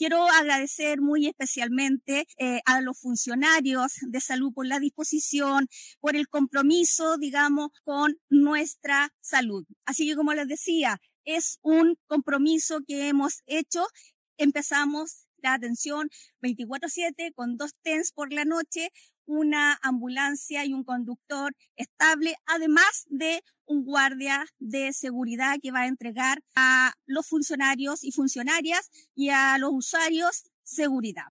quiero agradecer muy especialmente a los funcionarios de salud por la disposición, por el compromiso, digamos, con nuestra salud. Así que, como les decía, es un compromiso que hemos hecho. Empezamos la atención 24/7 con 2 TENS por la noche, una ambulancia y un conductor estable, además de un guardia de seguridad que va a entregar a los funcionarios y funcionarias y a los usuarios seguridad.